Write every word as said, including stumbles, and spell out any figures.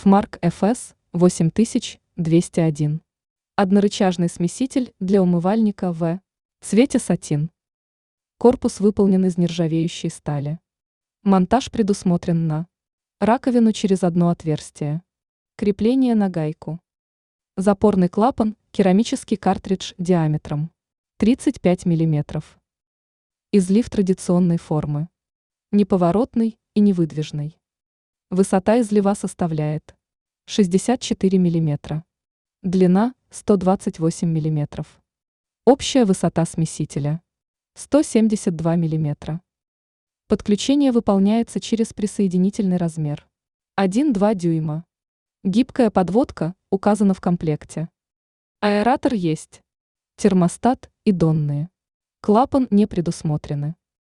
Фмарк эф эс восемь тысяч двести один. Однорычажный смеситель для умывальника в цвете сатин. Корпус выполнен из нержавеющей стали. Монтаж предусмотрен на раковину через одно отверстие. Крепление на гайку. Запорный клапан, керамический картридж диаметром тридцать пять миллиметров. Излив традиционной формы. Неповоротный и невыдвижный. Высота излива составляет шестьдесят четыре миллиметра. Длина сто двадцать восемь миллиметров. Общая высота смесителя сто семьдесят два миллиметра. Подключение выполняется через присоединительный размер один-два дюйма. Гибкая подводка указана в комплекте. Аэратор есть. Термостат и донные. Клапан не предусмотрены.